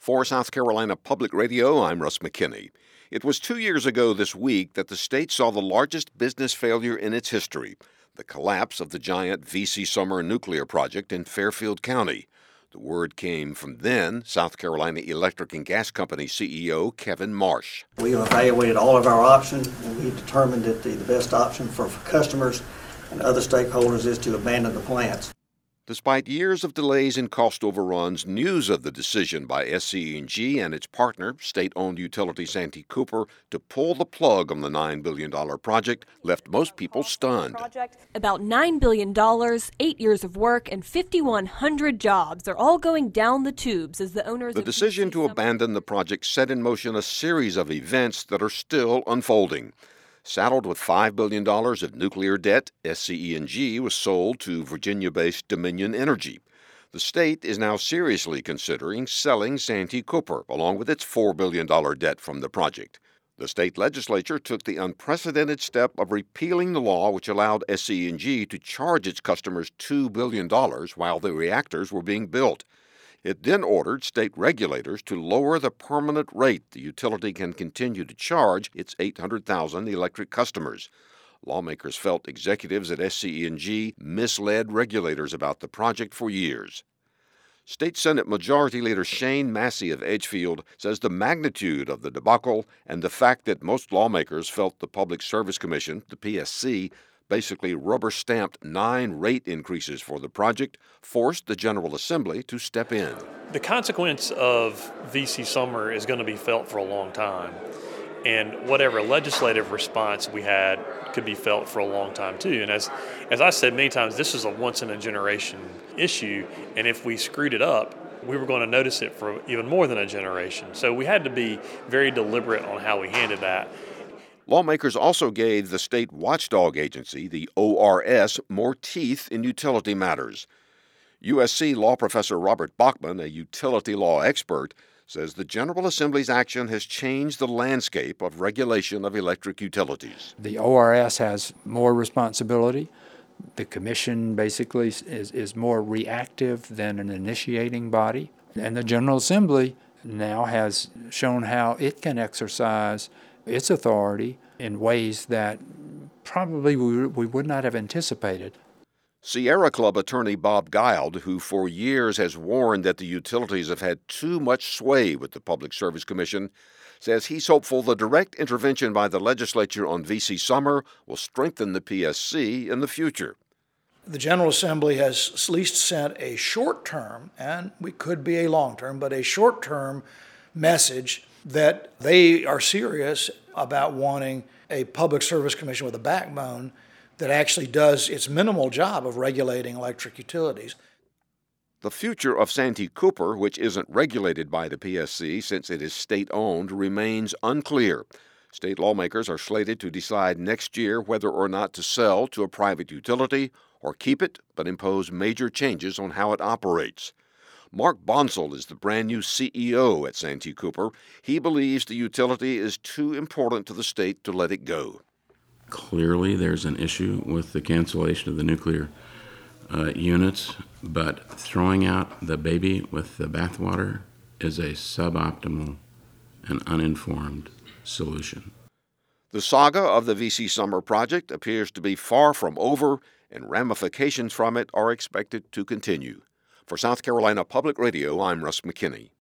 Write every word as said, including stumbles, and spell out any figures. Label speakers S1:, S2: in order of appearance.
S1: For South Carolina Public Radio, I'm Russ McKinney. It was two years ago this week that the state saw the largest business failure in its history, the collapse of the giant V C Summer nuclear project in Fairfield County. The word came from then South Carolina Electric and Gas Company C E O Kevin Marsh.
S2: We evaluated all of our options, and we determined that the, the best option for, for customers and other stakeholders is to abandon the plants.
S1: Despite years of delays and cost overruns, news of the decision by S C E and G and its partner, state-owned utility Santee Cooper, to pull the plug on the nine billion dollars project left most people stunned.
S3: About nine billion dollars, eight years of work, and five thousand one hundred jobs are all going down the tubes as the owners
S1: The
S3: of
S1: decision to abandon the project set in motion a series of events that are still unfolding. Saddled with five billion dollars of nuclear debt, S C E and G was sold to Virginia-based Dominion Energy. The state is now seriously considering selling Santee Cooper, along with its four billion dollars debt from the project. The state legislature took the unprecedented step of repealing the law which allowed S C E and G to charge its customers two billion dollars while the reactors were being built. It then ordered state regulators to lower the permanent rate the utility can continue to charge its eight hundred thousand electric customers. Lawmakers felt executives at S C E and G misled regulators about the project for years. State Senate Majority Leader Shane Massey of Edgefield says the magnitude of the debacle and the fact that most lawmakers felt the Public Service Commission, the P S C, basically rubber-stamped nine rate increases for the project, forced the General Assembly to step in.
S4: The consequence of V C Summer is going to be felt for a long time, and whatever legislative response we had could be felt for a long time too. And as as I said many times, this is a once-in-a-generation issue, and if we screwed it up, we were going to notice it for even more than a generation. So we had to be very deliberate on how we handled that.
S1: Lawmakers also gave the state watchdog agency, the O R S, more teeth in utility matters. U S C law professor Robert Bachman, a utility law expert, says the General Assembly's action has changed the landscape of regulation of electric utilities.
S5: The O R S has more responsibility. The Commission basically is, is more reactive than an initiating body. And the General Assembly now has shown how it can exercise its authority in ways that probably we, we would not have anticipated.
S1: Sierra Club attorney Bob Guild, who for years has warned that the utilities have had too much sway with the Public Service Commission, says he's hopeful the direct intervention by the legislature on V C Summer will strengthen the P S C in the future.
S6: The General Assembly has at least sent a short-term, and we could be a long-term, but a short-term message that they are serious about wanting a Public Service Commission with a backbone that actually does its minimal job of regulating electric utilities.
S1: The future of Santee Cooper, which isn't regulated by the P S C since it is state-owned, remains unclear. State lawmakers are slated to decide next year whether or not to sell to a private utility or keep it but impose major changes on how it operates. Mark Bonsall is the brand new C E O at Santee Cooper. He believes the utility is too important to the state to let it go.
S7: Clearly, there's an issue with the cancellation of the nuclear uh, units, but throwing out the baby with the bathwater is a suboptimal and uninformed solution.
S1: The saga of the V C Summer project appears to be far from over, and ramifications from it are expected to continue. For South Carolina Public Radio, I'm Russ McKinney.